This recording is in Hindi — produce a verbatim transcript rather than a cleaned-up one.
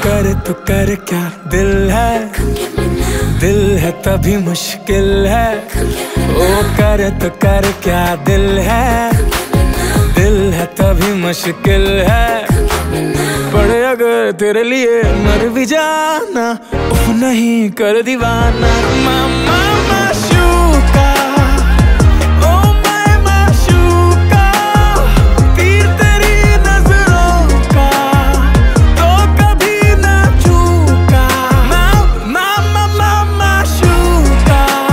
कर तो कर क्या दिल है, दिल है तभी मुश्किल है। ओ कर तो कर क्या दिल है, दिल है तभी मुश्किल है। पड़े अगर तेरे लिए मर भी जाना, उफ नहीं कर दीवाना। मामा